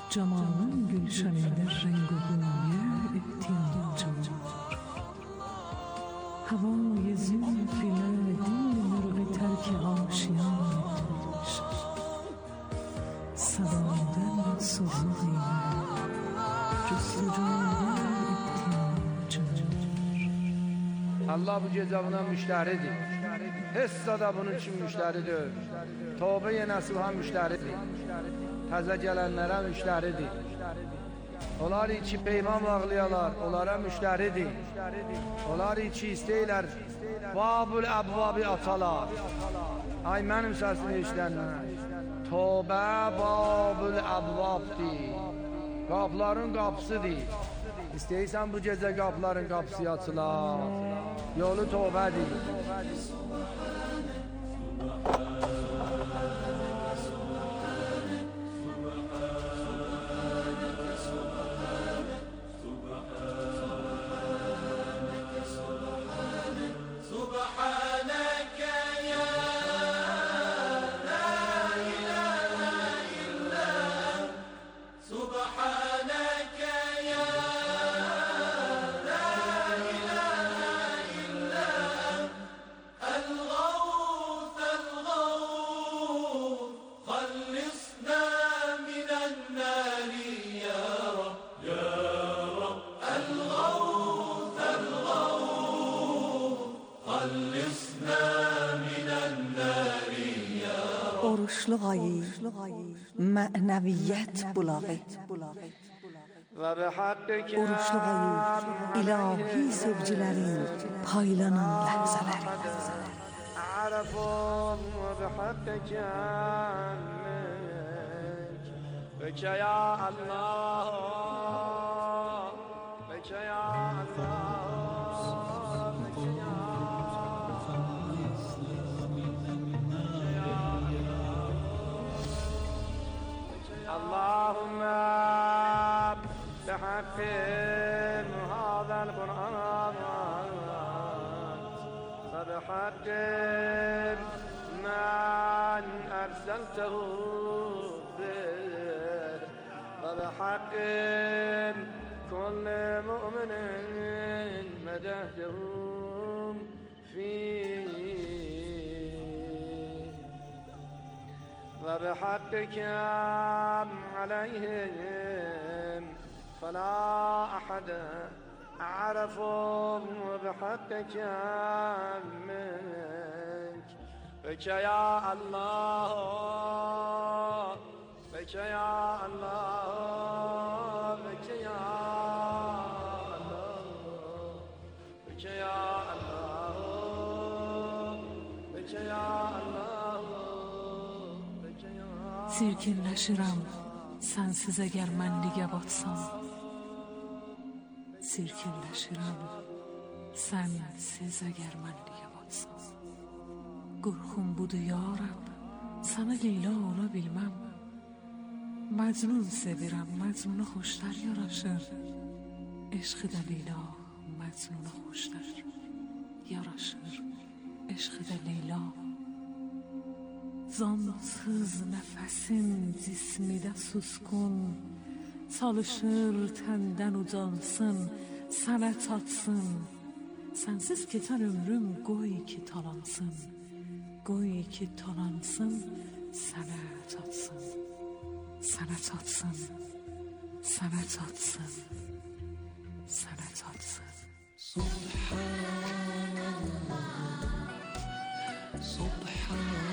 Camanın gülşeninde renk buluye ettiğin cemar. Havai zülfine dil mürgü terk aşiyan etmiş. Salamden sızlık ile cüstücüye ettiğin cemar. Allah bu cezabına müşteridir. Hessa da bunun için müşteridir. Tövbe-i nasuha müşteridir. Təzə gələnlərə müştəridir. Onlar içi peyman bağlayalar, onlara müştəridir. Onlar içi istəyirlər, babul əbvabi atalar. Ay mənim səsini işlənmə. Tövbə babul əbvabdir. Qapların qapısıdır. İstəyirsən bu gecə qapların qapısı açılar. Yolu tövbədir. Oruçluq ayı, mənəviyyət bulağı. Oruçluq ayı, ilahi sevgilərin paylanan ləhzələri. Ərəfum və haqqək ənmək Bəkə ya Allah Bəkə ya Allah اللهم بحق هذا القرآن فبحق من أرسلته به وبحق كل مؤمن مدحتهم فيه وبحقك عليهم فلا أحد أعرف بحقك منك بك يا الله بك يا الله بك يا الله بك يا الله بك يا الله Sirkinləşirəm sənsiz əgər mən ligə batsam. Sirkinləşirəm sənsiz əgər mən ligə batsam. Qorxum budur ya Rəbb, sənə Leyla ola bilməm. Məcnun sevirəm, məcnuna xoşlar yaraşır. Eşqi də Leyla məcnuna xoşlar yaraşır. Eşqi də Leyla. Zansız nəfəsim cismidə suskun, çalışır təndən ucansın, sənə çatsın. Sənsiz keçən ömrüm qoy ki talansın, qoy ki talansın, sənə çatsın, sənə çatsın, sənə çatsın, sənə çatsın. Subhanallah, Subhanallah.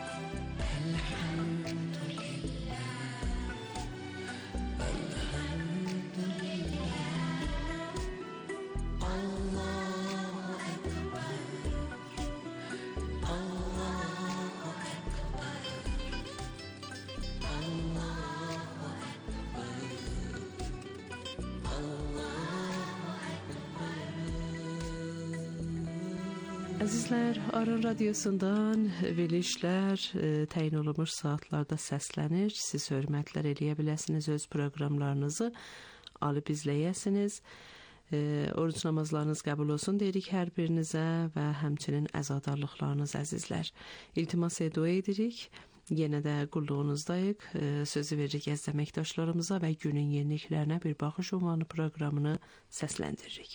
الحمد لله Əzizlər, Aran Radiosundan verilişlər təyin olunmuş saatlarda səslənir. Siz hörmətlər eləyə biləsiniz, öz proqramlarınızı alıb izləyəsiniz. Oruç namazlarınız qəbul olsun deyirik hər birinizə və həmçinin əzadarlıqlarınız əzizlər. İltimas dua edirik. Yenə də qulluğunuzdayıq. Sözü veririk əziz əməkdaşlarımıza və günün yeniliklərinə bir baxış ünvanı proqramını səsləndiririk.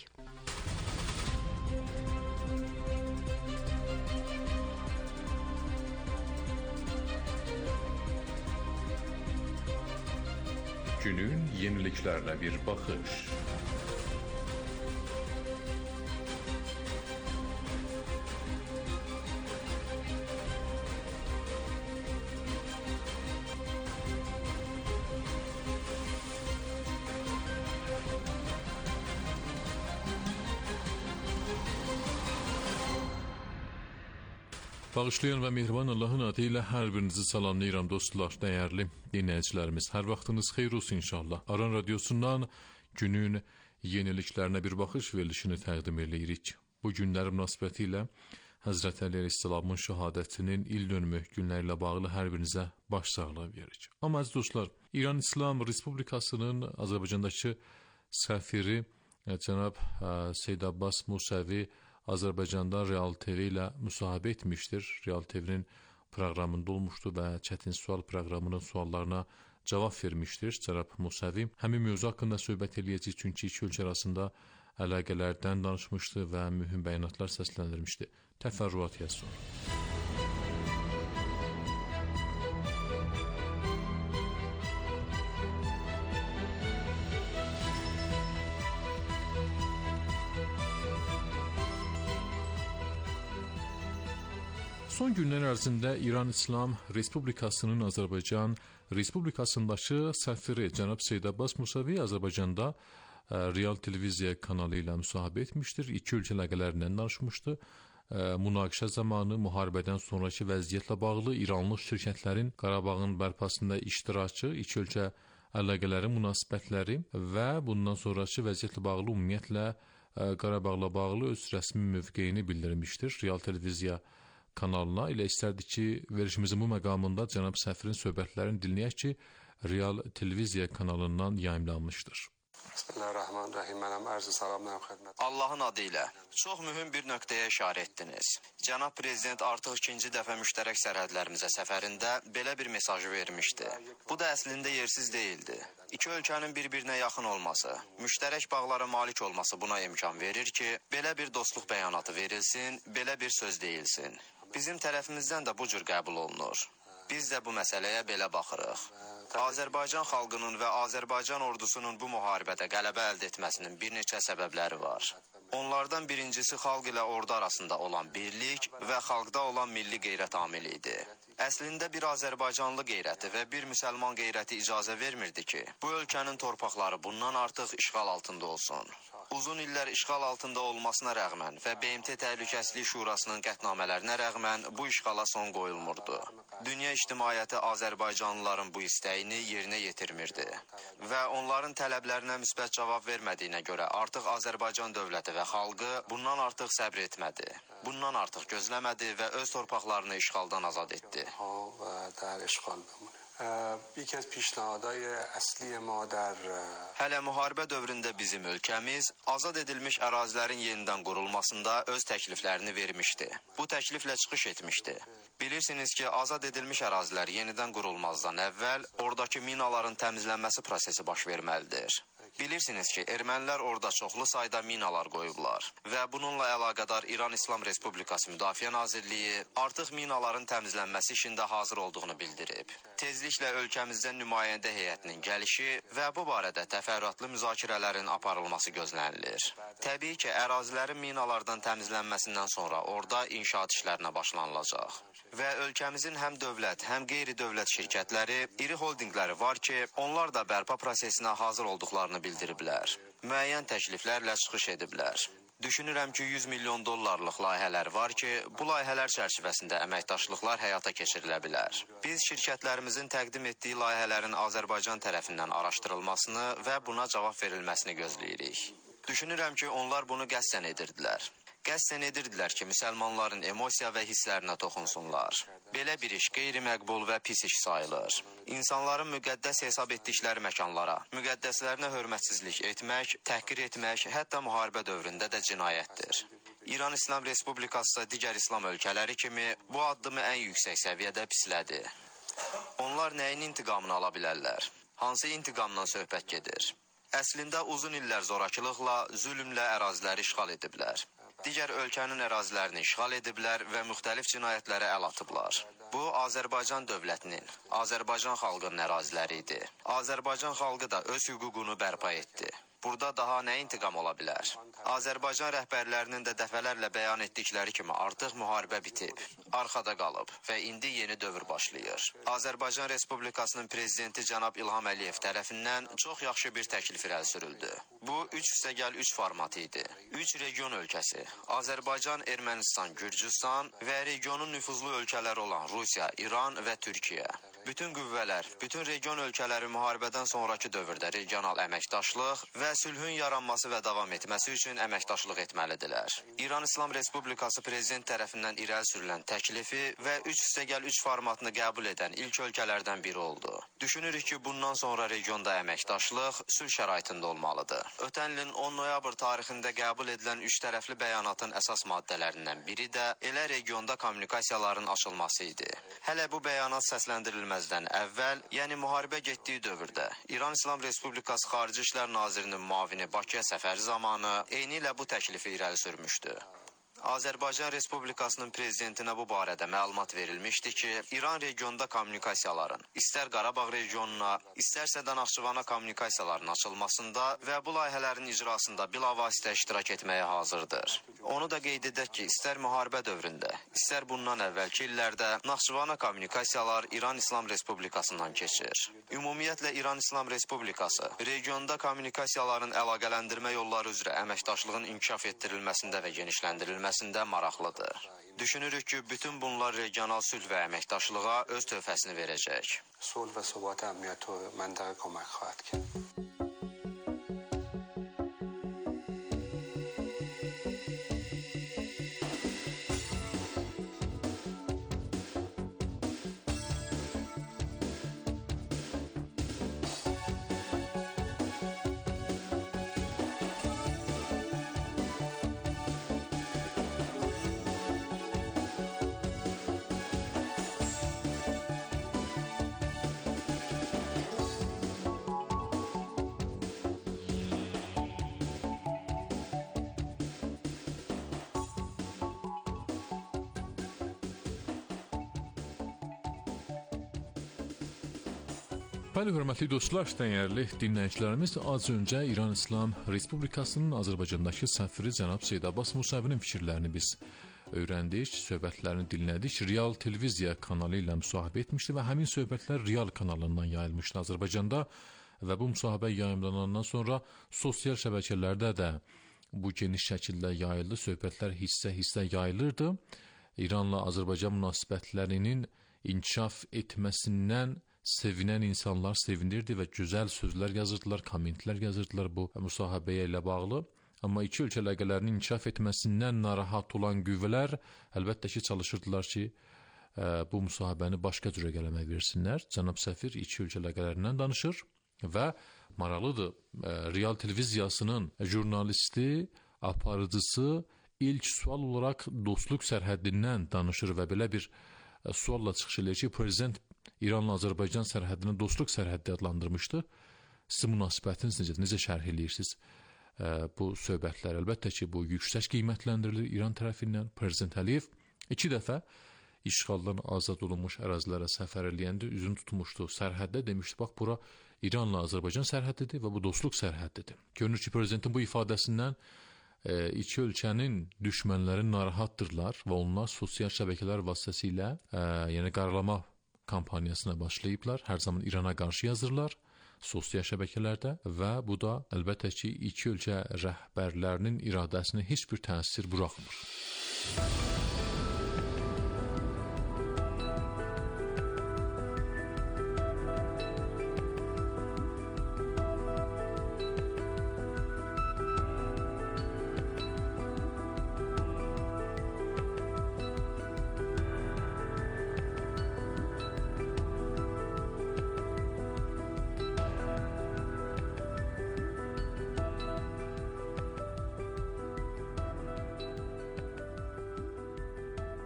Günün yeniliklerine bir bakış. Bağışlayan və mehriban Allahın adı ilə hər birinizi salamlayıram dostlar, dəyərli dinləyicilərimiz. Hər vaxtınız xeyir olsun inşallah. Aran Radiosundan günün yeniliklərinə bir baxış verilişini təqdim edirik. Bu günlər münasibəti ilə Həzrət Əli Əleyhisselamın şəhadətinin il dönümü günləri ilə bağlı hər birinizə başsağlığı veririk. Amma əziz dostlar, İran İslam Respublikasının Azərbaycandakı səfiri cənab Seyyid Abbas Musavi Azərbaycanda Real TV ilə müsahibə etmişdir. Real TV'nin proqramında olmuşdu və çətin sual proqramının suallarına cavab vermişdir. Cənab Musavi həmin mövzu haqqında söhbət eləyəcək, çünki iki ölkə arasında əlaqələrdən danışmışdı və mühüm bəyanatlar səsləndirmişdi. Təfərrüat yazsın. Son günlər ərzində İran İslam Respublikasının Azərbaycan Respublikasındakı səfiri cənab Seyyid Abbas Musavi Azərbaycanda Real televiziya kanalı ilə müsahibə etmişdir. İki ölkə əlaqələrindən danışmışdı. Münaqişə zamanı müharibədən sonraki vəziyyətlə bağlı İranlı şirkətlərin Qarabağın bərpasında iştirakı, iki ölkə əlaqələri, münasibətləri və bundan sonraki vəziyyətlə bağlı ümumiyyətlə Qarabağla bağlı öz rəsmi mövqeyini bildirmişdir. Real televiziya kanalına elə istərdik ki, verişimizin bu məqamında cənab səfirin söhbətlərini dinləyək ki, Real televiziya kanalından yayımlanmışdır. Bismillahirrahmanirrahim. Mənəm arz salamlayım xidmət. Allahın adı ilə çox mühüm bir nöqtəyə işarə etdiniz. Cənab Prezident artıq ikinci dəfə müştərək sərhədlərimizə səfərində belə bir mesajı vermişdi. Bu da əslində yersiz deyildi. İki ölkənin bir-birinə yaxın olması, müştərək bağlara malik olması buna imkan verir ki, belə bir dostluq bəyanatı verilsin, belə bir söz deyilsin. Bizim tərəfimizdən də bu cür qəbul olunur. Biz də bu məsələyə belə baxırıq. Azərbaycan xalqının və Azərbaycan ordusunun bu müharibədə qələbə əldə etməsinin bir neçə səbəbləri var. Onlardan birincisi xalq ilə ordu arasında olan birlik və xalqda olan milli qeyrət amili idi. Əslində bir Azərbaycanlı qeyrəti və bir müsəlman qeyrəti icazə vermirdi ki, bu ölkənin torpaqları bundan artıq işğal altında olsun. Uzun illər işğal altında olmasına rəğmən və BMT Təhlükəsizlik Şurasının qətnamələrinə rəğmən bu işğala son qoyulmurdu. Dünya ictimaiyyəti Azərbaycanlıların bu istəyini yerinə yetirmirdi və onların tələblərinə müsbət cavab vermədiyinə görə artıq Azərbaycan dövləti və xalqı bundan artıq səbr etmədi. Bundan artıq gözləmədi və öz torpaqlarını işğaldan azad etdi. Hələ müharibə dövründə bizim ölkəmiz azad edilmiş ərazilərin yenidən qurulmasında öz təkliflərini vermişdi. Bu təkliflə çıxış etmişdi. Bilirsiniz ki, azad edilmiş ərazilər yenidən qurulmazdan əvvəl oradakı minaların təmizlənməsi prosesi baş verməlidir. Bilirsiniz ki, ermənilər orada çoxlu sayda minalar qoyublar və bununla əlaqədar İran İslam Respublikası Müdafiə Nazirliyi artıq minaların təmizlənməsi işində hazır olduğunu bildirib. Tezliklə ölkəmizdə nümayəndə heyətinin gəlişi və bu barədə təfərrüatlı müzakirələrin aparılması gözlənilir. Təbii ki, ərazilərin minalardan təmizlənməsindən sonra orada inşaat işlərinə başlanılacaq. Və ölkəmizin həm dövlət, həm qeyri-dövlət şirkətləri, iri holdingləri var ki, onlar da bərpa prosesinə hazır olduqlarını bildiriblər. Müəyyən təkliflərlə çıxış ediblər. Düşünürəm ki, 100 milyon dollarlıq layihələr var ki, bu layihələr çərçivəsində əməkdaşlıqlar həyata keçirilə bilər. Biz şirkətlərimizin təqdim etdiyi layihələrin Azərbaycan tərəfindən araşdırılmasını və buna cavab verilməsini gözləyirik. Düşünürəm ki, onlar bunu qəsdən edirdilər. Qəsdən edirdilər ki, müsəlmanların emosiya və hisslərinə toxunsunlar. Belə bir iş qeyri-məqbul və pis iş sayılır. İnsanların müqəddəs hesab etdikləri məkanlara, müqəddəslərinə hörmətsizlik etmək, təhqir etmək, hətta müharibə dövründə də cinayətdir. İran İslam Respublikası digər İslam ölkələri kimi bu addımı ən yüksək səviyyədə pislədi. Onlar nəyin intiqamını ala bilərlər? Hansı intiqamdan söhbət gedir? Əslində uzun illər zorakılıqla, zülmlə əraziləri işğal ediblər. Digər ölkənin ərazilərini işğal ediblər və müxtəlif cinayətlərə əl atıblar. Bu, Azərbaycan dövlətinin, Azərbaycan xalqının əraziləri idi. Azərbaycan xalqı da öz hüququnu bərpa etdi. Burada daha nə intiqam ola bilər? Azərbaycan rəhbərlərinin də dəfələrlə bəyan etdikləri kimi artıq müharibə bitib, arxada qalıb və indi yeni dövr başlayır. Azərbaycan Respublikasının prezidenti cənab İlham Əliyev tərəfindən çox yaxşı bir təklif irəli sürüldü. Bu 3+3 formatı idi. 3 region ölkəsi, Azərbaycan, Ermənistan, Gürcüstan və regionun nüfuzlu ölkələri olan Rusiya, İran və Türkiyə. Bütün qüvvələr, bütün region ölkələri müharibədən sonraki dövrdə regional əməkdaşlıq və sülhün yaranması və davam etməsi üçün əməkdaşlıq etməlidirlər. İran İslam Respublikası prezident tərəfindən irəli sürülən təklifi və 3+3 formatını qəbul edən ilk ölkələrdən biri oldu. Düşünürük ki, bundan sonra regionda əməkdaşlıq sülh şəraitində olmalıdır. Ötən ilin 10 noyabr tarixində qəbul edilən 3 tərəfli bəyanatın əsas maddələrindən biri də elə regionda kommunikasiyaların açılması idi. Hələ bu bəyanat səsləndirilməzdən əvvəl, yəni müharibə getdiyi dövrdə, İran İslam Respublikası Xarici İşlər Nazirinin müavini Bakıya səfəri zamanı eynilə bu təklifi irəli sürmüşdü. Azərbaycan Respublikasının prezidentinə bu barədə məlumat verilmişdi ki, İran regionda kommunikasiyaların, istər Qarabağ regionuna, istərsə də Naxçıvana kommunikasiyaların açılmasında və bu layihələrin icrasında bilavasitə iştirak etməyə hazırdır. Onu da qeyd edək ki, istər müharibə dövründə, istər bundan əvvəlki illərdə Naxçıvana kommunikasiyalar İran İslam Respublikasından keçir. Ümumiyyətlə İran İslam Respublikası regionda kommunikasiyaların əlaqələndirmə yolları üzrə əməkdaşlığın inkişaf etdirilməsində və genişləndirilməsində maraqlıdır. Düşünürük ki, bütün bunlar regional sülh və əməkdaşlığa öz töhfəsini verəcək. صلح و ثبات امنیت و منطقه کمک خواهد کرد. Bəli, hörmətli dostlar, dəyərli dinləyicilərimiz, az öncə İran İslam Respublikasının Azərbaycandakı səfiri cənab Seyid Abbas Musavinin fikirlərini biz öyrəndik, söhbətlərini dinlədik. Real televiziya kanalı ilə müsahibə etmişdi və həmin söhbətlər Real kanalından yayılmışdı Azərbaycanda və bu müsahibə yayımlanandan sonra sosial şəbəkələrdə də bu geniş şəkildə yayıldı, söhbətlər hissə-hissə yayılırdı. İranla Azərbaycan münasibətlərinin inkişaf etməsindən sevinən insanlar sevinirdi və gözəl sözlər yazırdılar, kommentlər yazırdılar bu müsahibəyə ilə bağlı. Amma iki ölkə əlaqələrinin inkişaf etməsindən narahat olan qüvvələr əlbəttə ki, çalışırdılar ki, bu müsahibəni başqa cürə qələmə versinlər. Cənab səfir iki ölkə əlaqələrindən danışır və maraqlıdır, Real televiziyasının jurnalisti, aparıcısı ilk sual olaraq dostluq sərhəddindən danışır və belə bir sualla çıxış edir ki, prezident İranla Azərbaycan sərhədini dostluq sərhəddi adlandırmışdı. Sizin münasibətiniz necə şərh edirsiniz bu söhbətlər? Əlbəttə ki, bu yüksək qiymətləndirilir İran tərəfindən. Prezident Əliyev 2 dəfə işğaldan azad olunmuş ərazilərə səfər eləyəndə üzünü tutmuşdu sərhəddə, demişdi, bax, bura İranla Azərbaycan sərhəddidir və bu dostluq sərhəddidir. Görünür ki, prezidentin bu ifadəsindən iki ölkənin düşmənləri narahatdırlar və onlar sosial şəbəkələr vasitəsilə yəni qaralama kampaniyasına başlayıblar. Hər zaman İrana qarşı yazırlar sosial şəbəkələrdə və bu da əlbəttə ki, iki ölkə rəhbərlərinin iradəsinə heç bir təsir buraxmır.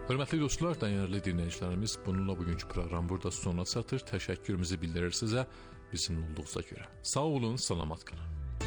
Hörmətli dostlar, dəyərli dinləyicilərimiz, bununla bugünkü proqram burada sona çatır. Təşəkkürümüzü bildirir sizə bizimlə olduğunuza görə. Sağ olun, salamat qalın.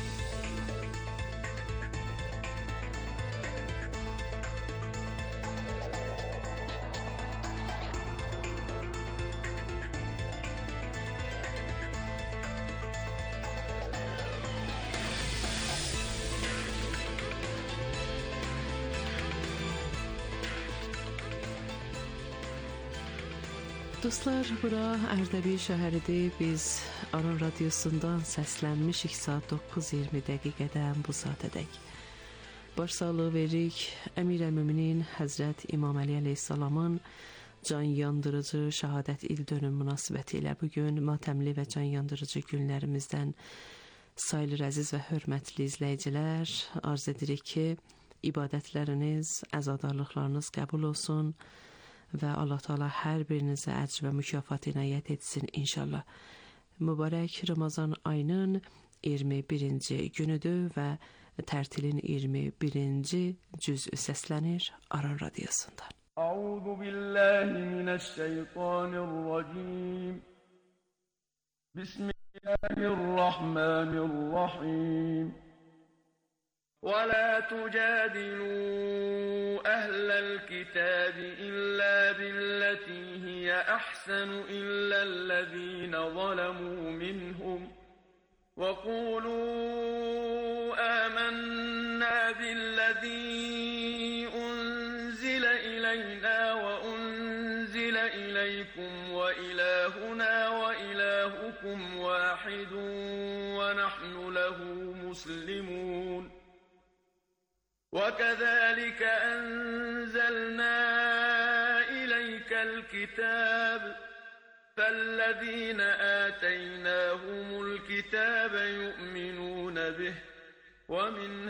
Dostlar, bura Ərdəbil şəhəridir. Biz Aran radiosundan səslənmişik saat 9:20 dəqiqədən bu saatədək. Başsağlığı veririk Əmir-əl-Möminin Həzrət İmam Əli əleyhissalamın can yandırıcı şəhadət ildönüm münasibəti ilə bugün matəmli və can yandırıcı günlərimizdən sayılır əziz və hörmətli izləyicilər. Arz edirik ki, ibadətləriniz, əzadarlıqlarınız qəbul olsun və Allah Teala hər birinizə əcr və mükafat inayət etsin inşallah. Mübarək Ramazan ayının 21-ci günüdür və tərtilin 21-ci cüz'ü səslənir Aran radiosundan. Əuzu billahi minəşşeytanirracim. Bismillahirrahmanirrahim. ولا تجادلوا أهل الكتاب إلا بالتي هي أحسن إلا الذين ظلموا منهم وقولوا آمنا بالذي أنزل إلينا وأنزل إليكم وإلهنا وإلهكم واحد ونحن له مسلمون وكذلك أنزلنا إليك الكتاب فالذين آتيناهم الكتاب يؤمنون به ومن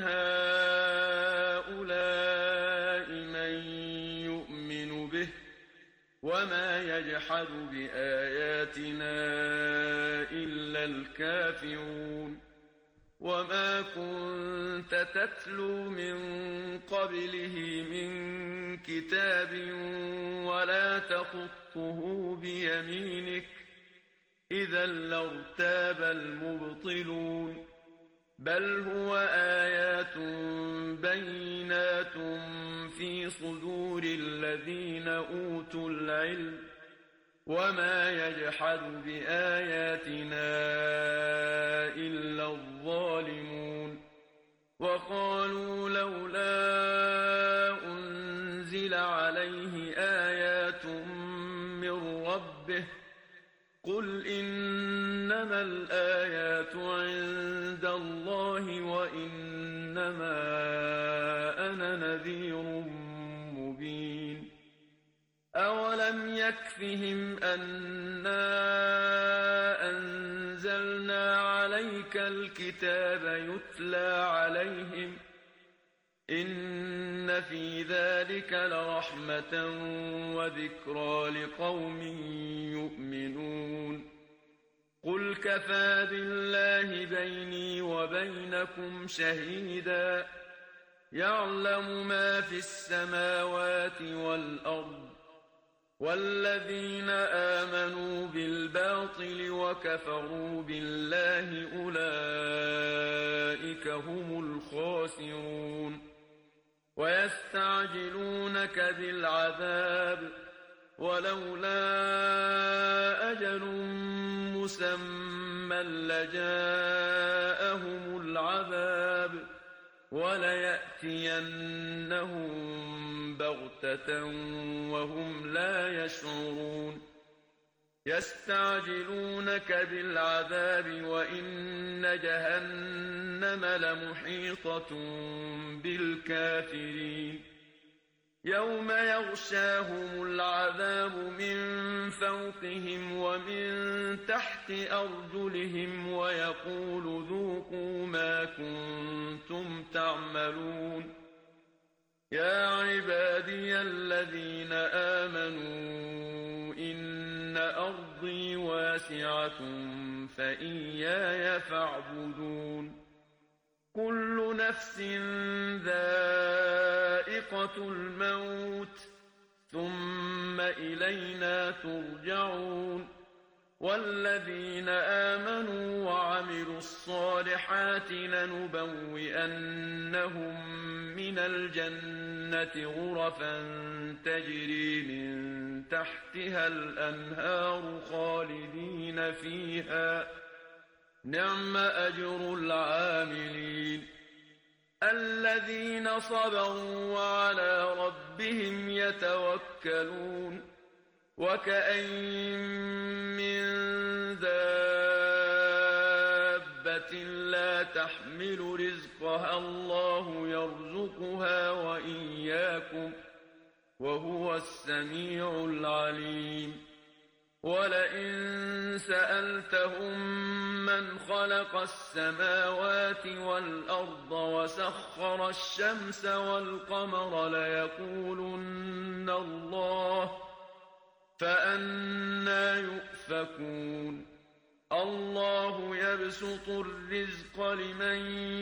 هؤلاء من يؤمن به وما يجحد بآياتنا إلا الكافرون وما كنت تتلو من قبله من كتاب ولا تخطه بيمينك إذا لارتاب المبطلون بل هو آيات بينات في صدور الذين أوتوا العلم وما يجحد بآياتنا إلا الظالمون وقالوا لولا أنزل عليه آيات من ربه قل إنما الآيات عند الله وإنما أنا نذير مبين أولم يكفهم أنا أنزلنا عليك الكتاب يتلى عليهم إن في ذلك لرحمة وذكرى لقوم يؤمنون قل كفى بالله بيني وبينكم شهيدا يعلم ما في السماوات والأرض والذين آمنوا بالباطل وكفروا بالله أولئك هم الخاسرون ويستعجلونك بالعذاب ولولا أجل مسمى لجاءهم العذاب وليأتينهم بغتة وهم لا يشعرون يستعجلونك بالعذاب وإن جهنم لمحيطة بالكافرين يوم يغشاهم العذاب من فوقهم ومن تحت أرجلهم ويقول ذوقوا ما كنتم تعملون يا عبادي الذين آمنوا إن أرضي واسعة فإياي فاعبدون كل نفس ذائقة الموت ثم إلينا ترجعون والذين آمنوا وعملوا الصالحات لنبوئنهم من الجنة غرفا تجري من تحتها الأنهار خالدين فيها نعم أجر العاملين الذين صبروا وعلى ربهم يتوكلون وكأين من دابة لا تحمل رزقها الله يرزقها وإياكم وهو السميع العليم ولئن سألتهم من خلق السماوات والأرض وسخر الشمس والقمر ليقولن الله فأنى يؤفكون الله يبسط الرزق لمن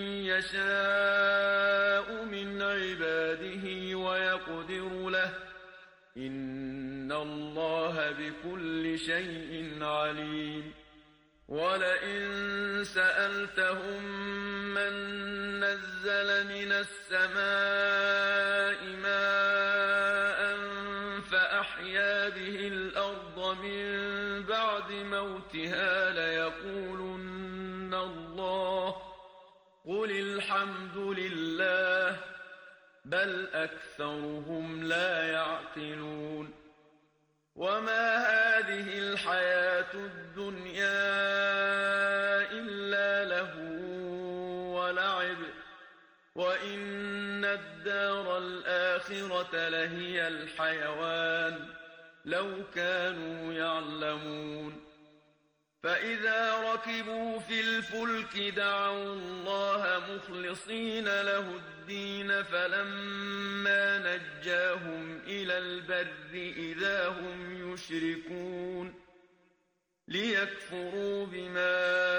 يشاء من عباده ويقدر له إن الله بكل شيء عليم ولئن سألتهم من نزل من السماء ماء فأحيا به الأرض من بعد موتها ليقولن الله قل الحمد لله بل أكثرهم لا يعقلون وما هذه الحياة الدنيا إلا لهو ولعب وإن الدار الآخرة لهي الحيوان لو كانوا يعلمون فإذا ركبوا في الفلك دعوا الله مخلصين له الدين فلما نجاهم إلى البر إذا هم يشركون ليكفروا بما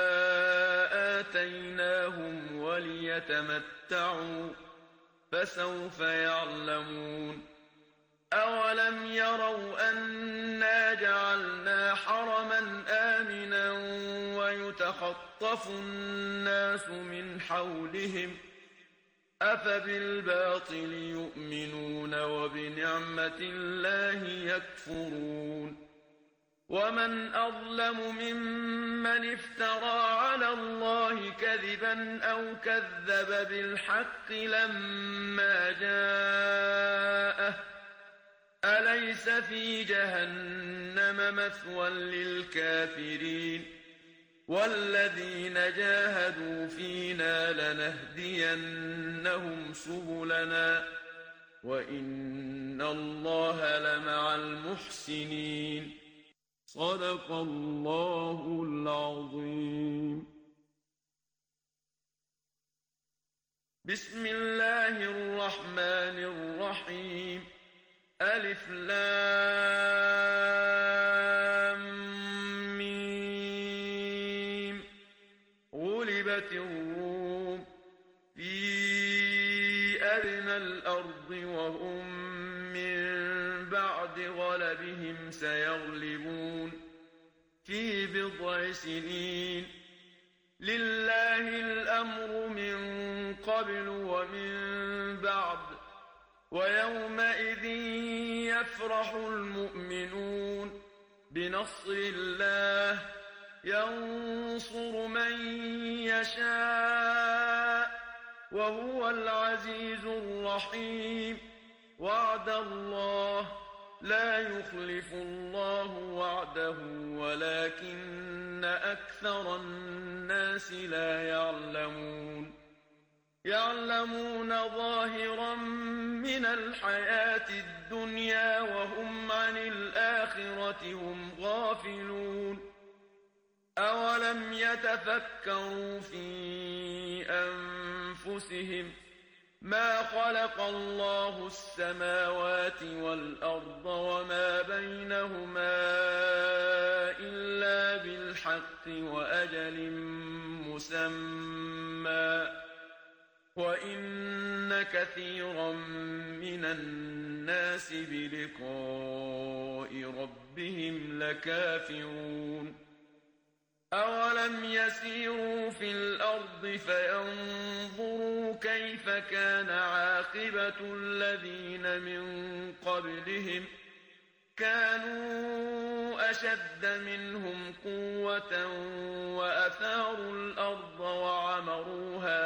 آتيناهم وليتمتعوا فسوف يعلمون أولم يروا أنا جعلنا حرما آمنا ويتخطف الناس من حولهم أفبالباطل يؤمنون وبنعمة الله يكفرون ومن أظلم ممن افترى على الله كذبا أو كذب بالحق لما جاءه أليس في جهنم مثوى للكافرين والذين جاهدوا فينا لنهدينهم سبلنا وإن الله لمع المحسنين صدق الله العظيم بسم الله الرحمن الرحيم ألف لام ميم غلبت الروم في أدنى الأرض وهم من بعد غلبهم سيغلبون في بضع سنين لله الأمر من قبل ومن بعد ويومئذ يفرح المؤمنون بنصر الله ينصر من يشاء وهو العزيز الرحيم وعد الله لا يخلف الله وعده ولكن أكثر الناس لا يعلمون يعلمون ظاهرا من الحياة الدنيا وهم عن الآخرة هم غافلون أولم يتفكروا في أنفسهم ما خلق الله السماوات والأرض وما بينهما إلا بالحق وأجل مسمى وَإِنَّ كَثِيرًا مِنَ النَّاسِ بِلِقَاءِ رَبِّهِمْ لَكَافِرُونَ أَوَلَمْ يَسِيرُوا فِي الْأَرْضِ فَيَنظُرُوا كَيْفَ كَانَ عَاقِبَةُ الَّذِينَ مِن قَبْلِهِمْ كَانُوا أَشَدَّ مِنْهُمْ قُوَّةً وَأَثَارُوا الْأَرْضَ وَعَمَرُوهَا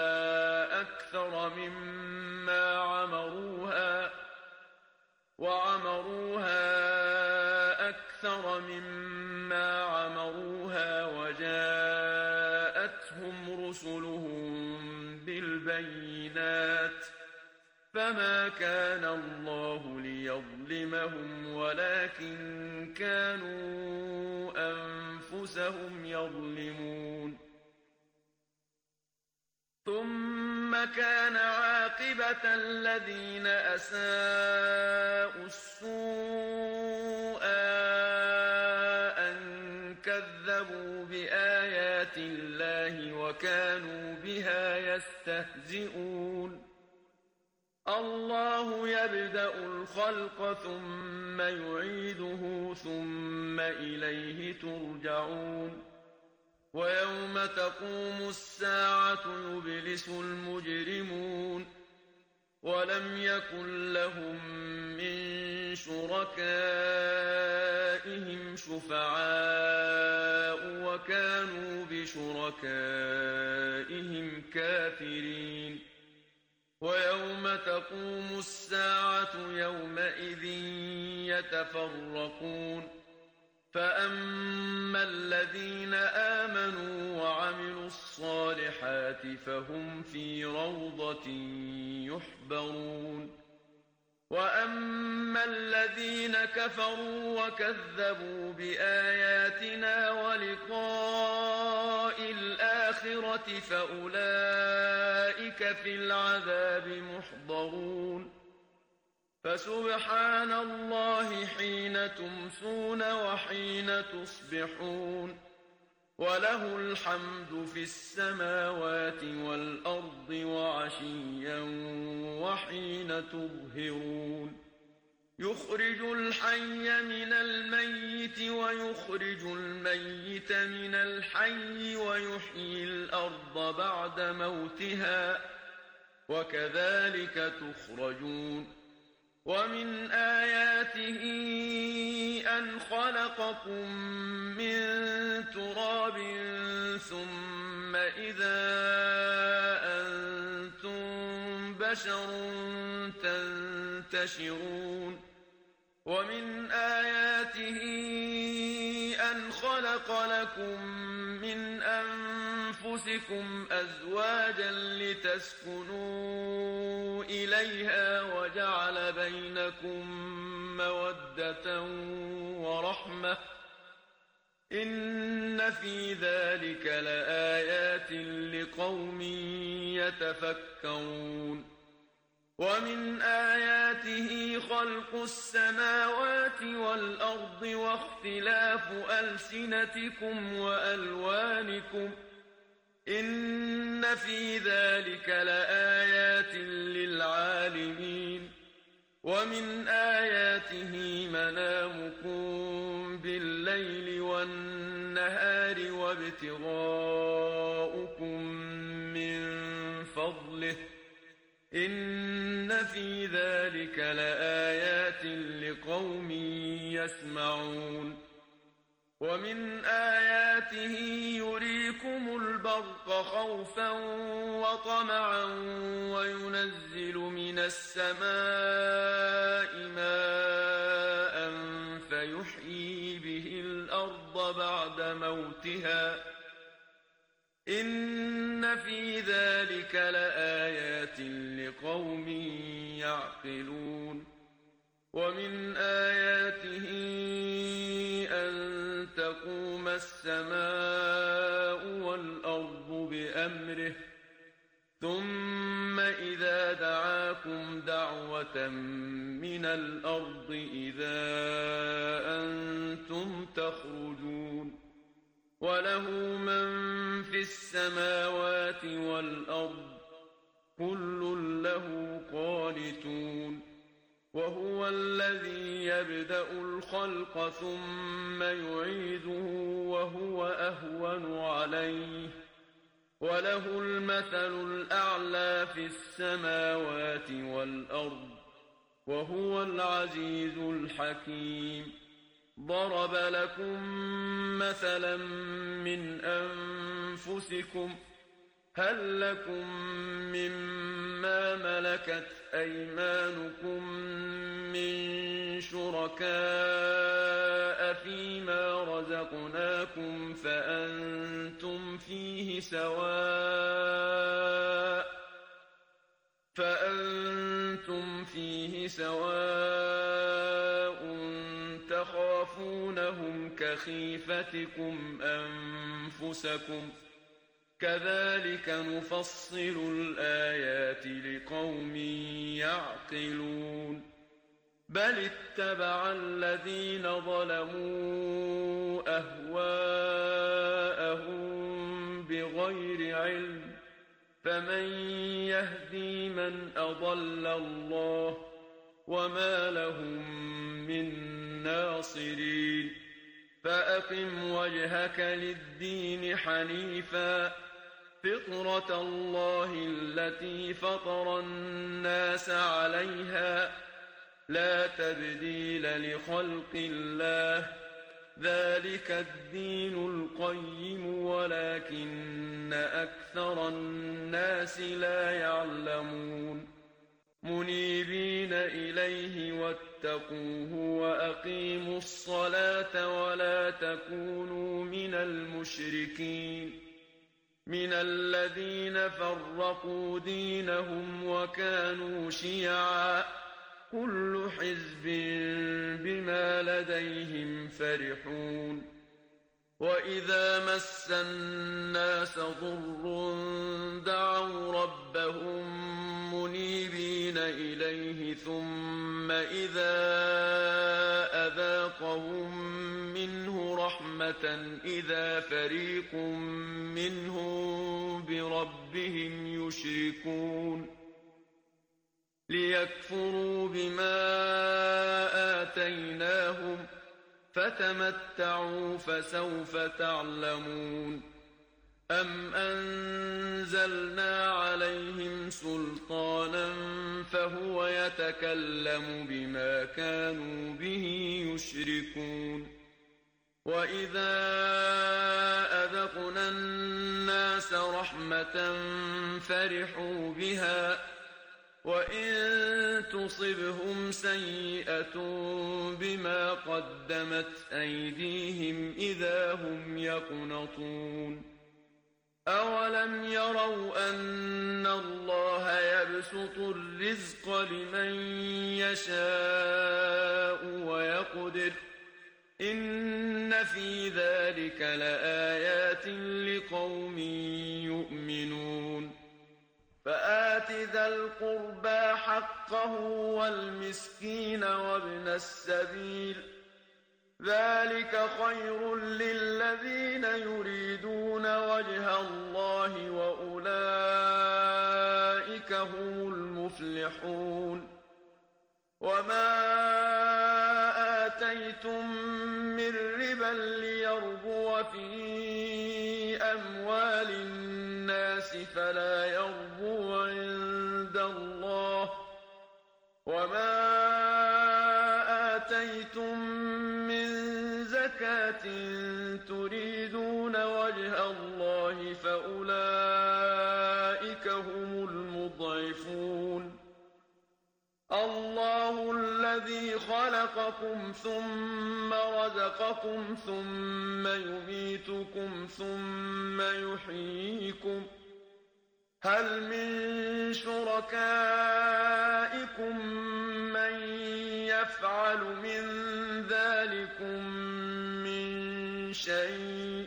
أَكْثَرَ مِمَّا عَمَرُوهَا وَجَاءَتْهُمْ رُسُلُهُم بِالْبَيِّنَاتِ فَمَا كَانَ اللَّهُ لِيَظْلِمَهُمْ وَلَكِن كَانُوا أَنفُسَهُمْ يَظْلِمُونَ ثُمَّ كَانَ عَاقِبَةَ الَّذِينَ أَسَاءُوا السُّوءَ أَن كَذَّبُوا بِآيَاتِ اللَّهِ وَكَانُوا بِهَا يَسْتَهْزِئُونَ اللَّهُ يَبْدَأُ الْخَلْقَ ثُمَّ يُعِيدُهُ ثُمَّ إِلَيْهِ تُرْجَعُونَ وَيَوْمَ تَقُومُ السَّاعَةُ يُبْلِسُ الْمُجْرِمُونَ وَلَمْ يَكُنْ لَهُم مِّن شُرَكَائِهِمْ شُفَعَاءُ وَكَانُوا بِشُرَكَائِهِمْ كَافِرِينَ وَيَوْمَ تَقُومُ السَّاعَةُ يَوْمَئِذٍ يَتَفَرَّقُونَ فَأَمَّا الَّذِينَ آمَنُوا وَعَمِلُوا الصَّالِحَاتِ فَهُمْ فِي رَوْضَةٍ يُحْبَرُونَ وَأَمَّا الَّذِينَ كَفَرُوا وَكَذَّبُوا بِآيَاتِنَا وَلِقَاءِ الْآخِرَةِ فَأُولَئِكَ فِي الْعَذَابِ مُحْضَرُونَ فَسُبْحَانَ اللَّهِ حِينَ تُمْسُونَ وَحِينَ تُصْبِحُونَ وَلَهُ الْحَمْدُ فِي السَّمَاوَاتِ وَالْأَرْضِ وَعَشِيًّا وَحِينَ تُظْهِرُونَ يُخْرِجُ الْحَيَّ مِنَ الْمَيِّتِ وَيُخْرِجُ الْمَيِّتَ مِنَ الْحَيِّ وَيُحْيِي الْأَرْضَ بَعْدَ مَوْتِهَا وَكَذَلِكَ تُخْرَجُونَ وَمِنْ آيَاتِهِ أَنْ خَلَقَكُم مِّن تُرَابٍ ثُمَّ إِذَا أَنتُم بَشَرٌ تَنتَشِرُونَ وَمِنْ آيَاتِهِ أَنْ خَلَقَ لَكُم مِّنْ أَنفُسِكُمْ أَزْوَاجًا لِتَسْكُنُوا إِلَيْهَا وَجَعَلَ بَيْنَكُم مَّوَدَّةً وَرَحْمَةً إِنَّ في ذَلِكَ لَآيَاتٍ لِقَوْمٍ يَتَفَكَّرُونَ وَمِنْ آيَاتِهِ خَلْقُ السَّمَاوَاتِ وَالْأَرْضِ وَاخْتِلَافُ أَلْسِنَتِكُمْ وَأَلْوَانِكُمْ إِنَّ فِي ذَلِكَ لَآيَاتٍ لِلْعَالِمِينَ وَمِنْ آيَاتِهِ مَنَامُكُمْ بِاللَّيْلِ وَالنَّهَارِ وَابْتِغَاؤُكُمْ مِنْ فَضْلِهِ إِنَّ فِي ذَلِكَ لَآيَاتٍ لِقَوْمٍ يَسْمَعُونَ وَمِنْ آيَاتِهِ يُرِيكُمُ الْبَرْقَ خَوْفًا وَطَمَعًا وَيُنَزِّلُ مِنَ السَّمَاءِ مَاءً فَيُحْيِي بِهِ الْأَرْضَ بَعْدَ مَوْتِهَا إِنَّ فِي ذَلِكَ لَآيَاتٍ لِقَوْمٍ يَعْقِلُونَ وَمِنْ آيَاتِهِ أَن تَقُومَ السَّمَاءُ وَالْأَرْضُ بِأَمْرِهِ ثُمَّ إِذَا دَعَاكُمْ دَعْوَةً مِّنَ الْأَرْضِ إِذَا أَنتُمْ تَخْرُجُونَ وَلَهُ مَن فِي السَّمَاوَاتِ وَالْأَرْضِ كل له قانتون وهو الذي يبدأ الخلق ثم يعيده وهو أهون عليه وله المثل الأعلى في السماوات والأرض وهو العزيز الحكيم ضرب لكم مثلا من أنفسكم هل لكم مما ملكت أيمانكم من شركاء فيما رزقناكم فأنتم فيه سواء تخافونهم كخيفتكم أنفسكم كذلك نفصل الآيات لقوم يعقلون بل اتبع الذين ظلموا أهواءهم بغير علم فمن يهدي من أضل الله وما لهم من ناصرين فأقم وجهك للدين حنيفا فطرة الله التي فطر الناس عليها لا تبديل لخلق الله ذلك الدين القيم ولكن أكثر الناس لا يعلمون منيبين إليه واتقوه وأقيموا الصلاة ولا تكونوا من المشركين من الذين فرقوا دينهم وكانوا شيعا كل حزب بما لديهم فرحون وإذا مس الناس ضر دعوا ربهم منيبين إليه ثم إذا أذاقهم منه رحمة إذا فريق منهم بربهم يشركون ليكفروا بما آتيناهم فتمتعوا فسوف تعلمون أم أنزلنا عليهم سلطانا فهو يتكلم بما كانوا به يشركون وإذا أذقنا الناس رحمة فرحوا بها وإن تصبهم سيئة بما قدمت أيديهم إذا هم يقنطون أولم يروا أن الله يبسط الرزق لمن يشاء ويقدر إن في ذلك لآيات لقوم يؤمنون فآت ذا القربى حقه والمسكين وابن السبيل ذلك خير للذين يريدون وجه الله وأولئك هم المفلحون وما آتيتم من ربا ليربو في أموال الناس فلا يربو عند الله وما آتيتم من زكاة تريدون وجه الله فأولئك هم المضعفون الله الذي خلقكم ثم رزقكم ثم يميتكم ثم يحييكم هل من شركائكم من يفعل من ذلكم من شيء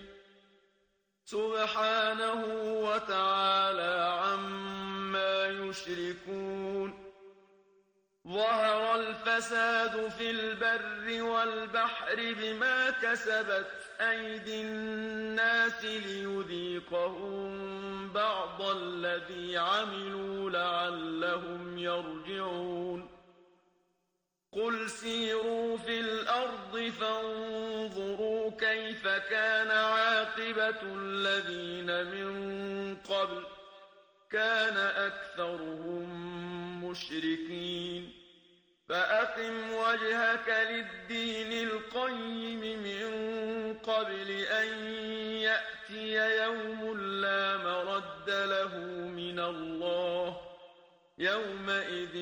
سبحانه وتعالى عما يشركون ظهر الفساد في البر والبحر بما كسبت أيدي الناس ليذيقهم بعض الذي عملوا لعلهم يرجعون قل سيروا في الأرض فانظروا كيف كان عاقبة الذين من قبل كان أكثرهم مشركين فأقم وجهك للدين القيم من قبل أن يأتي يوم لا مرد له من الله يومئذ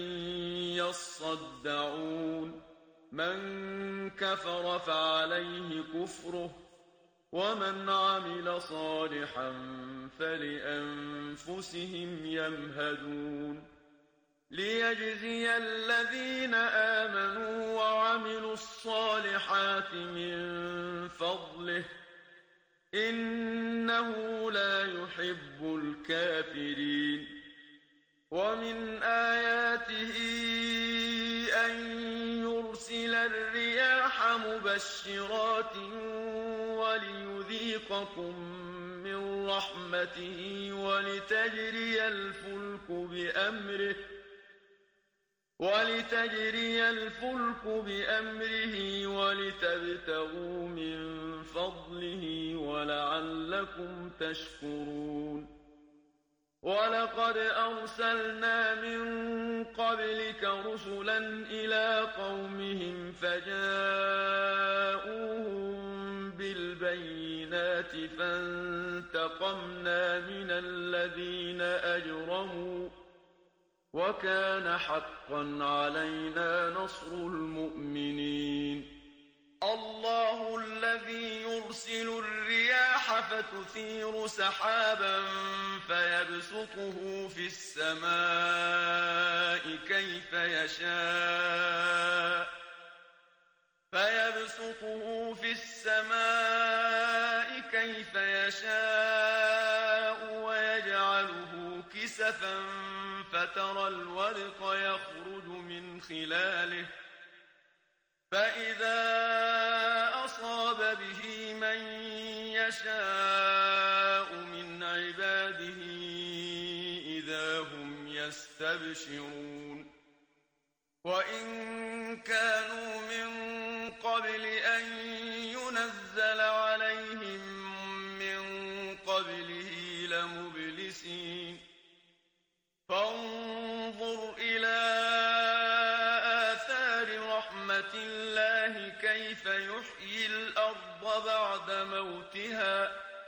يصدعون من كفر فعليه كفره ومن عمل صالحا فلأنفسهم يمهدون ليجزي الذين آمنوا وعملوا الصالحات من فضله إنه لا يحب الكافرين ومن آياته أن يرسل الرياح مبشرات وليذيقكم من رحمته ولتجري الفلك بأمره ولتبتغوا من فضله ولعلكم تشكرون ولقد أرسلنا من قبلك رسلا إلى قومهم فجاءوهم بالبينات فانتقمنا من الذين أجرموا وكان حقا علينا نصر المؤمنين الله الذي يرسل الرياح فتثير سحابا فيبسطه في السماء كيف يشاء ويجعله كسفا فترى الودق يخرج من خلاله فإذا أصاب به من يشاء من عباده إذا هم يستبشرون وإن كانوا من قبل أن ينزل عليهم من قبله لمبلسين فانظر إلى آثار رحمة الله كيف يحيي الأرض بعد موتها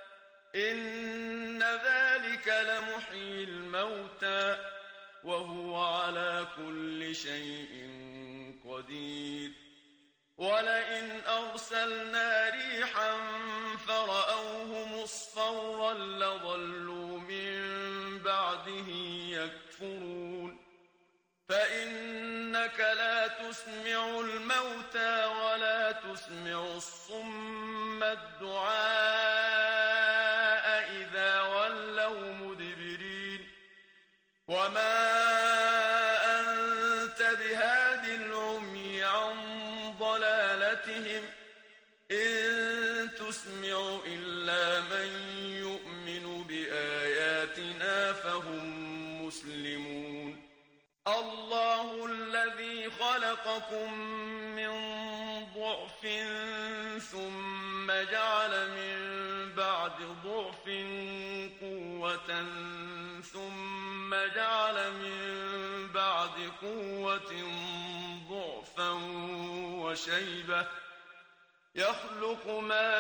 إن ذلك لمحيي الموتى وهو على كل شيء قدير ولئن أرسلنا ريحا فرأوه مصفرا لظلوا من بعده يكفرون فإنك لا تسمع الموتى ولا تسمع الصم الدعاء إذا ولوا مدبرين وما أنت بهاد العمي عن ضلالتهم إن تسمع إلا من يؤمن بآياتنا فهم مسلمون الله الذي خلقكم من ضعف ثم جعل من بعد ضعف قوة ثم جعل من بعد قوة ضعفا وشيبة يخلق ما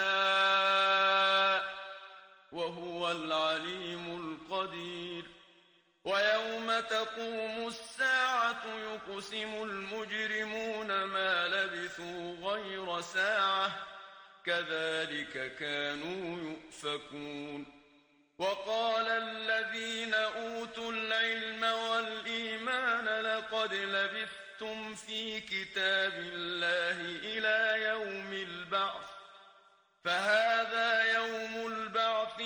يشاء وهو العليم القدير ويوم تقوم الساعة يقسم المجرمون ما لبثوا غير ساعة كذلك كانوا يؤفكون وقال الذين أوتوا العلم والإيمان لقد لبثتم في كتاب الله إلى يوم البعث فهذا يوم البعث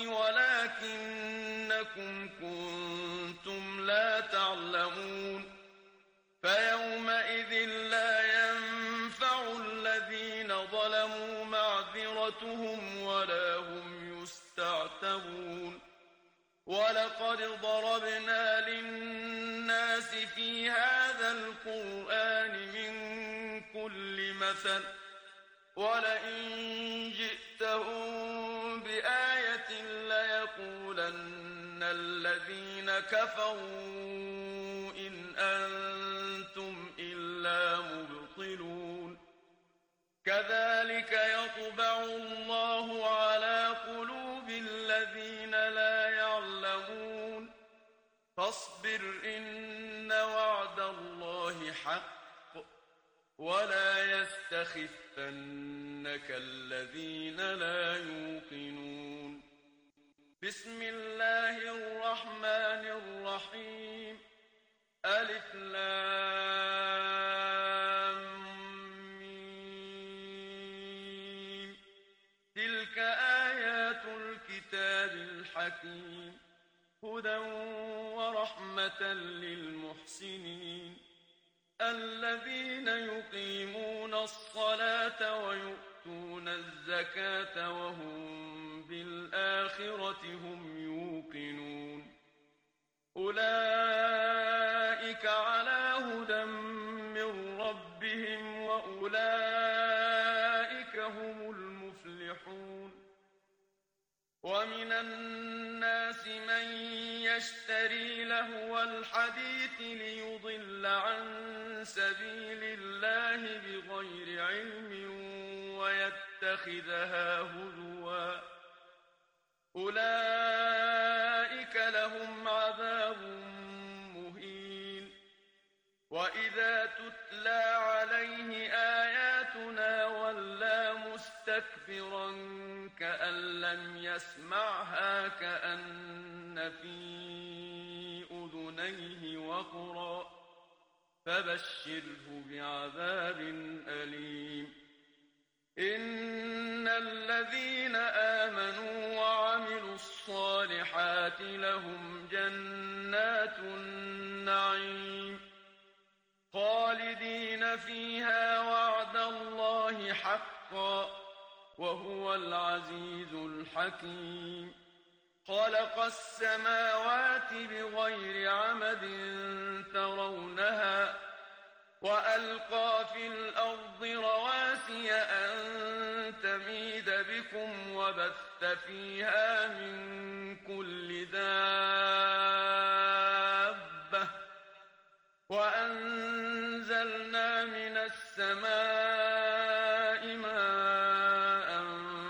ولكنكم كنتم لا تعلمون فيومئذ لا ينفع الذين ظلموا معذرتهم ولا هم يستعتبون ولقد ضربنا للناس في هذا القرآن من كل مثل ولئن جئتهم بآية ليقولن الذين كفروا إن أنتم إلا مبطلون كذلك يطبع الله على قلوب الذين لا يعلمون فاصبر إن وعد الله حق ولا يستخفنك الذين لا يوقنون بسم الله الرحمن الرحيم ألف لام ميم تلك آيات الكتاب الحكيم هدى ورحمة للمحسنين الذين يقيمون الصلاة ويؤتون الزكاة وهم بالآخرة هم يوقنون أولئك على هدى من ربهم وأولئك هم المفلحون ومن الناس من يشتري لهو الحديث ليضل عن سبيل الله بغير علم ويتخذها هزوا أولئك لهم عذاب مهين وإذا تتلى عليه آياتنا ولى مستكبرا كأن لم يسمعها كأن في أذنيه وقرا فبشره بعذاب أليم إن الذين آمنوا وعملوا الصالحات لهم جنات النعيم خالدين فيها وعد الله حقا وهو العزيز الحكيم خلق السماوات بغير عمد ترونها وألقى في الأرض رواسي أن تميد بكم وبث فيها من كل دابة وأنزلنا من السماء ماء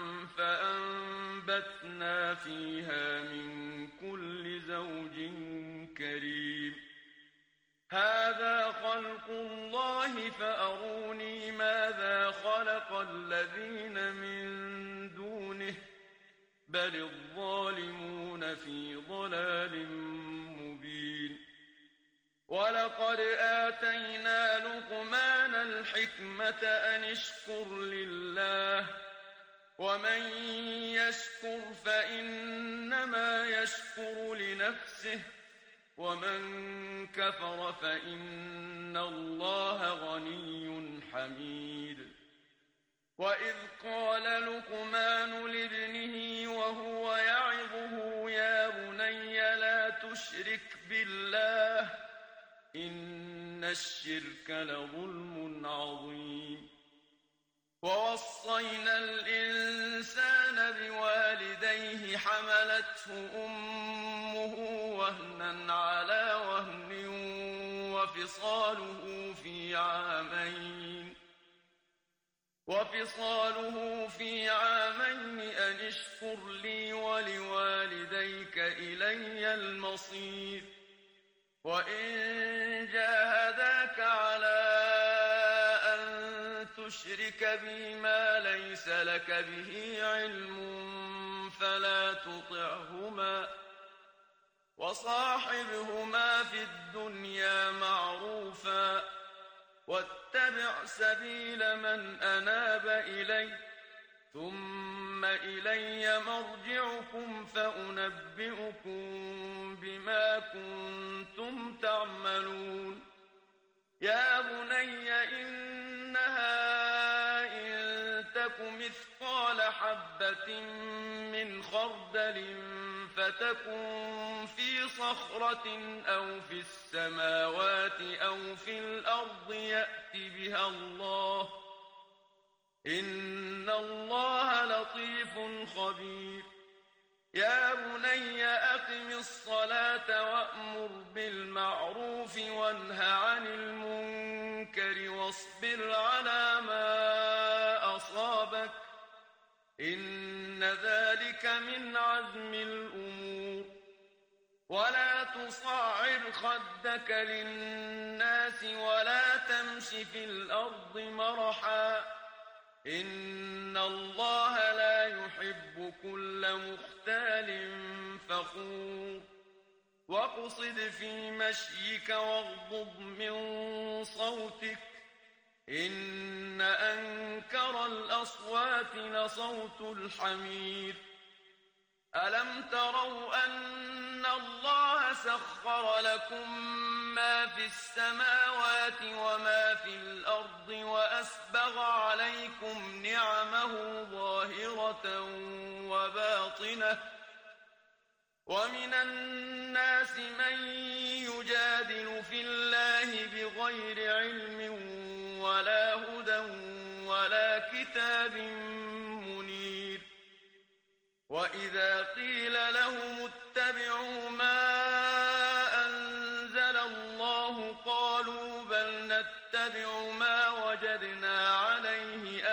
فأنبتنا فيها من كل زوج كريم هذا خلق الله فأروني ماذا خلق الذين من دونه بل الظالمون في ضلال مبين ولقد آتينا لقمان الحكمة أن اشكر لله ومن يشكر فإنما يشكر لنفسه ومن كفر فإن الله غني حميد وإذ قال لقمان لابنه وهو يعظه يا بني لا تشرك بالله إن الشرك لظلم عظيم ووصينا الإنسان بوالديه حملته أمه وهنا على وهن وفصاله في عامين أن اشكر لي ولوالديك إلي المصير وإن جاهداك على أن تشرك بي ما ليس لك به علم فلا تطعهما وصاحبهما في الدنيا معروفا واتبع سبيل من أناب إلي ثم إلي مرجعكم فأنبئكم بما كنتم تعملون يا بني إنها إن تك مثقال حبة من خردل فتكن في صخرة أو في السماوات أو في الأرض يأت بها الله إن الله لطيف خبير يا بني أقم الصلاة وأمر بالمعروف وانه عن المنكر واصبر على ما أصابك إن ذلك من عزم الأمور ولا تصعر خدك للناس ولا تمش في الأرض مرحا إن الله لا يحب كل مختال فخور واقصد في مشيك واغضض من صوتك إن أنكر الأصوات لصوت الحمير ألم تروا أن الله سخر لكم ما في السماوات وما في الأرض وأسبغ عليكم نعمه ظاهرة وباطنة ومن الناس من يجادل في الله بغير علم ولا هدى ولا كتاب منير وإذا قيل لهم اتبعوا ما أنزل الله قالوا بل نتبع ما وجدنا عليه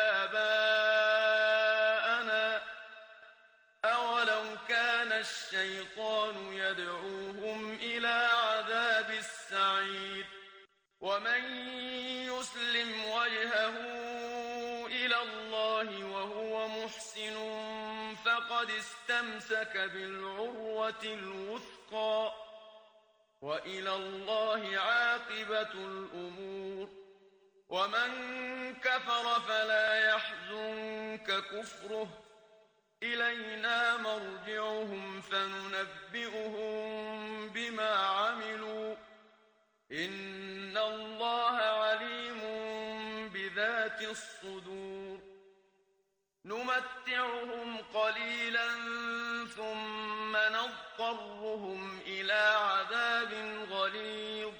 آباءنا أولو كان الشيطان يدعوهم إلى عذاب السعير ومن يسلم وجهه إلى الله وهو محسن فقد استمسك بالعروة الوثقى وإلى الله عاقبة الأمور ومن كفر فلا يحزنك كفره إلينا مرجعهم فننبئهم بما عملوا إن الله عليم بذات الصدور نمتعهم قليلا ثم نضطرهم إلى عذاب غليظ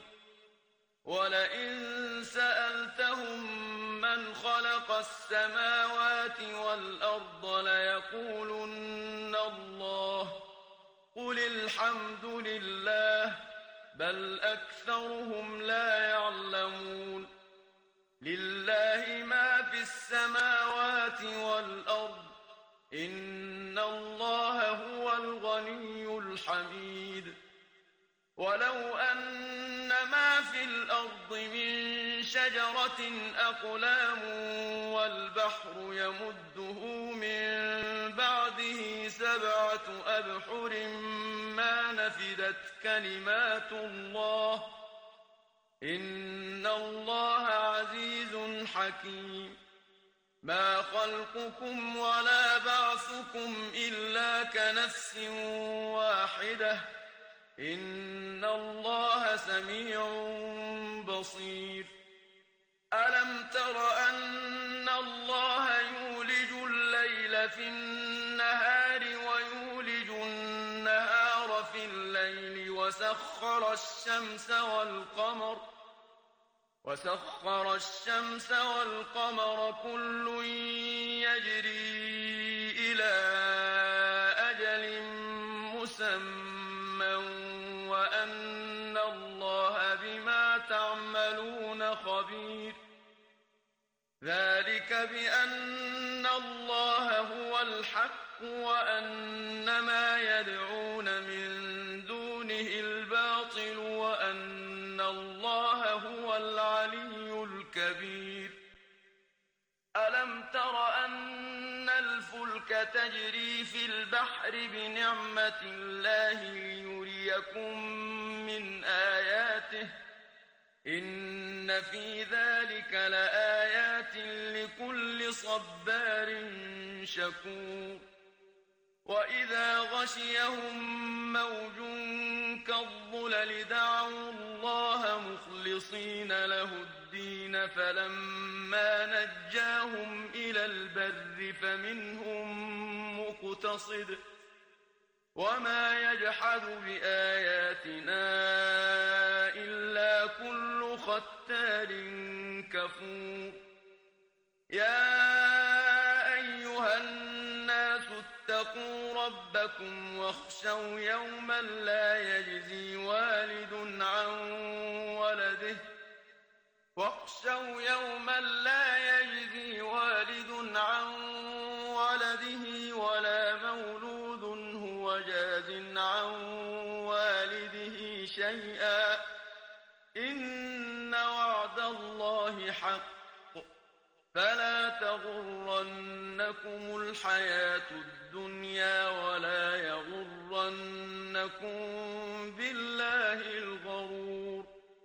ولئن سألتهم من خلق السماوات والأرض ليقولن الله قل الحمد لله بل أكثرهم لا يعلمون لله ما في السماوات والأرض إن الله هو الغني الحميد ولو أن ما في الأرض من شجرة أقلام والبحر يمده من بعده 7 أبحر ما نفدت كلمات الله إن الله عزيز حكيم ما خلقكم ولا بعثكم إلا كنفس واحدة إن الله سميع بصير ألم تر أن الله يولج الليل في النهار ويولج النهار في الليل وسخر الشمس والقمر كل يجري إلى أجل مسمى وأن الله بما تعملون خبير ذلك بأن الله هو الحق وأن ما يدعون من دونه الباطل وأن الله هو العلي الكبير ألم تر أن الفلك تجري في البحر بنعمة الله ليريكم من آياته إن في ذلك لآيات لكل صبار شكور وإذا غشيهم موج كالظلل دعوا الله مخلصين له الدين فلما نجاهم إلى البر فمنهم مقتصد وما يجحد بآياتنا إلا كل ختار كفور يا أيها الناس اتقوا ربكم واخشوا يوما لا يجزي والد عن ولده ولا مولود هو جاز عن والده شيئا إن وعد الله حق فلا تغرنكم الحياة الدنيا ولا يغرنكم بالله الغرور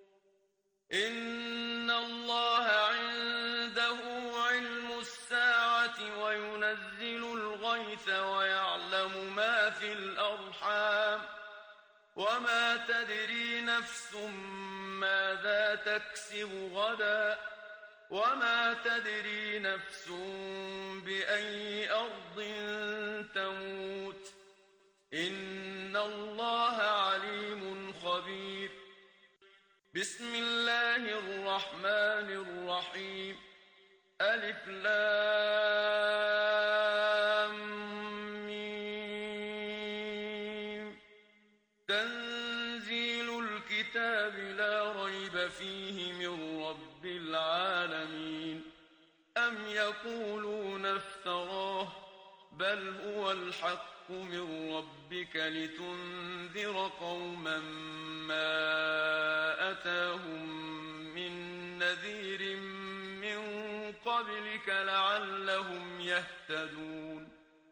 إن الله عنده علم الساعة وينزل الغيث ويعلم ما في الأرحام وما تدري نفس ماذا تكسب غدا وما تدري نفس بأي أرض تموت إن الله عليم خبير بسم الله الرحمن الرحيم ألف لام ميم تنزيل الكتاب لا ريب فيه من رب العالمين أم يقولون افتراه بل هو الحق من ربك لتنذر قوما ما أتاهم من نذير من قبلك لعلهم يهتدون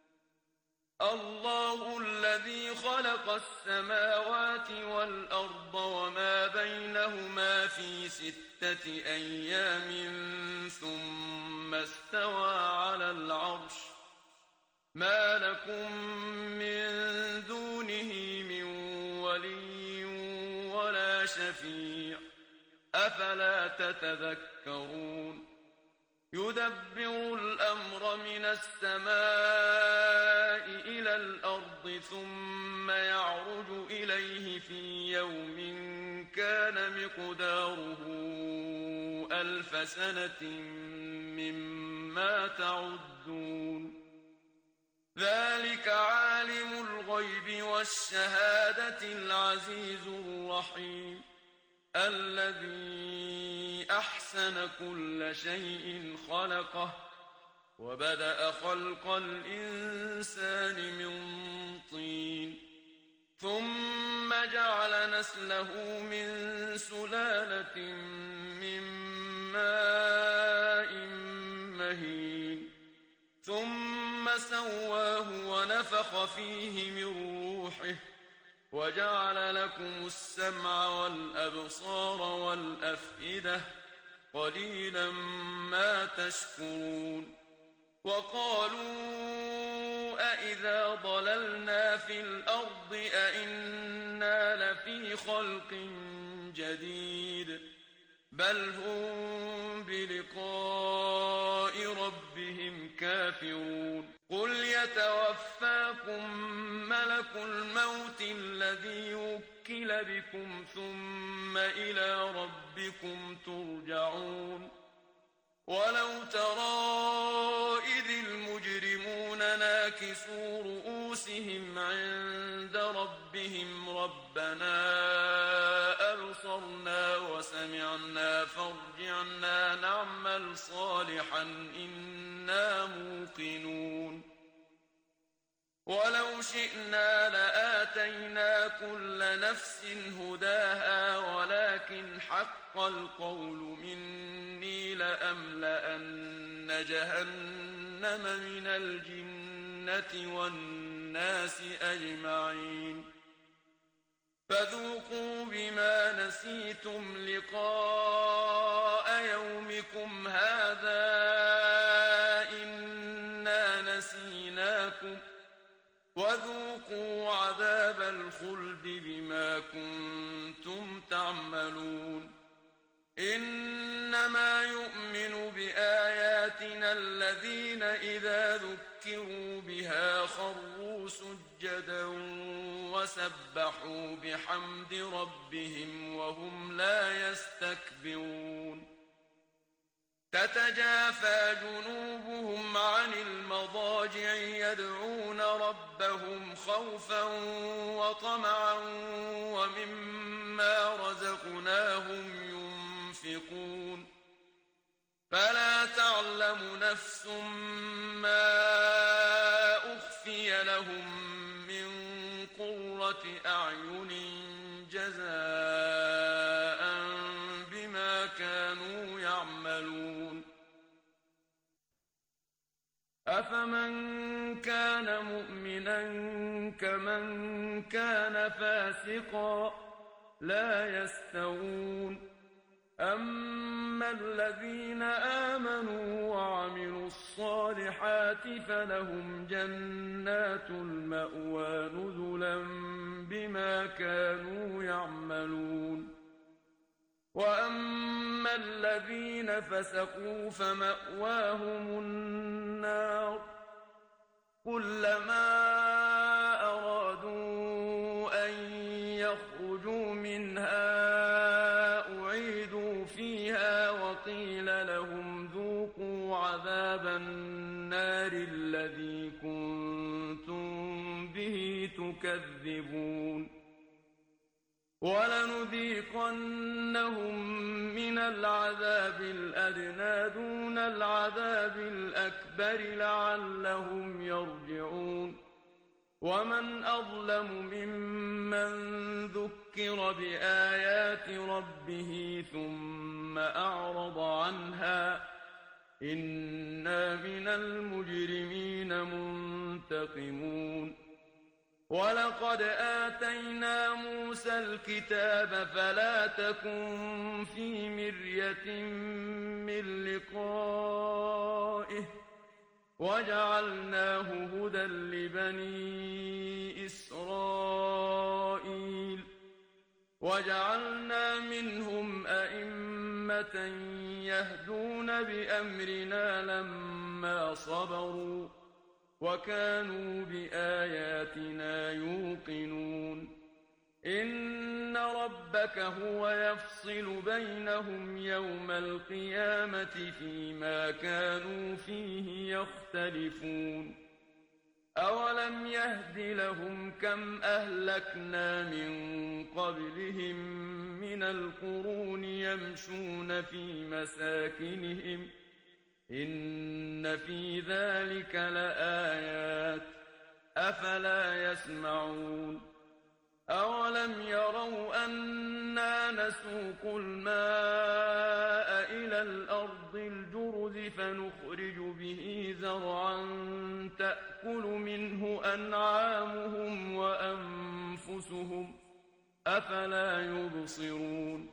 الله الذي خلق السماوات والأرض وما بينهما في 6 أيام ثم استوى على العرش ما لكم من دونه من ولي ولا شفيع أفلا تتذكرون يدبر الأمر من السماء إلى الأرض ثم يعرج إليه في يوم كان مقداره 1000 سنة مما تعدون ذلك عالم الغيب والشهادة العزيز الرحيم الذي أحسن كل شيء خلقه وبدأ خلق الإنسان من طين ثم جعل نسله من سلالة من ماء مهين ثم سواه ونفخ فيه من روحه وجعل لكم السمع والأبصار والأفئدة قليلا ما تشكرون وقالوا أإذا ضللنا في الأرض أإنا لفي خلق جديد بل هم بلقاء ربهم كافرون قل يتوفاكم ملك الموت الذي وكل بكم ثم إلى ربكم ترجعون ولو ترى إذ المجرمون ناكسوا رؤوسهم عند ربهم ربنا أبصرنا وسمعنا فارجعنا نعمل صالحا إنا موقنون ولو شئنا لآتينا كل نفس هداها ولكن حق القول مني لأملأن جهنم من الجنة والناس أجمعين فذوقوا بما نسيتم لقاء يومكم هذا إنا نسيناكم وذوقوا عذاب الخلد بما كنتم تعملون إنما يؤمن بآياتنا الذين الذين إذا ذكروا بها خروا سجدا وسبحوا بحمد ربهم وهم لا يستكبرون تتجافى جنوبهم عن المضاجع يدعون ربهم خوفا وطمعا ومما رزقناهم ينفقون فلا تعلم نفس ما أخفي لهم من قرة أعين جزاء بما كانوا يعملون أفمن كان مؤمنا كمن كان فاسقا لا يستوون أما الذين آمنوا وعملوا الصالحات فلهم جنات المأوى نزلا بما كانوا يعملون وأما الذين فسقوا فمأواهم النار كلما أرادوا أن يخرجوا منها أعيدوا فيها وقيل لهم ذوقوا عذاب النار الذي كنتم به تكذبون ولنذيقنهم من العذاب الأدنى دون العذاب الأكبر لعلهم يرجعون ومن أظلم ممن ذكر بآيات ربه ثم أعرض عنها إنا من المجرمين منتقمون ولقد آتينا موسى الكتاب فلا تكن في مرية من لقائه وجعلناه هدى لبني إسرائيل وجعلنا منهم أئمة يهدون بأمرنا لما صبروا وكانوا بآياتنا يوقنون إن ربك هو يفصل بينهم يوم القيامة فيما كانوا فيه يختلفون أولم يهد لهم كم أهلكنا من قبلهم من القرون يمشون في مساكنهم إن في ذلك لآيات أفلا يسمعون أولم يروا أنا نسوق الماء إلى الأرض الجرز فنخرج به زرعا تأكل منه أنعامهم وأنفسهم أفلا يبصرون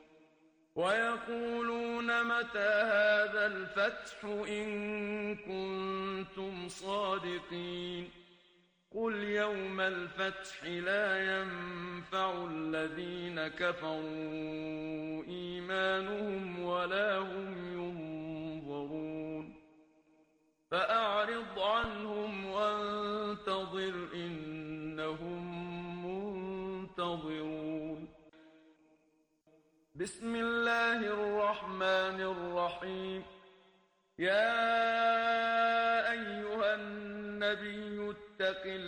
ويقولون متى هذا الفتح إن كنتم صادقين قل يوم الفتح لا ينفع الذين كفروا إيمانهم ولا هم ينظرون فأعرض عنهم وانتظر إنهم منتظرون بسم الله الرحمن الرحيم يا أيها النبي اتق